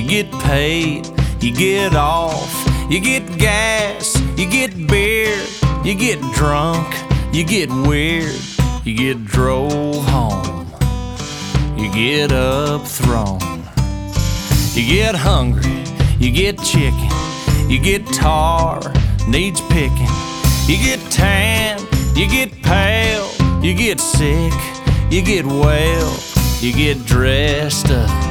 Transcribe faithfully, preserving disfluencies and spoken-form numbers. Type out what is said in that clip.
you get paid, you get off, you get gas, you get beer, you get drunk, you get weird, you get drove home, you get up thrown, you get hungry, you get chicken, you get tar, needs picking, you get tan, you get pale, you get sick, you get well, you get dressed up,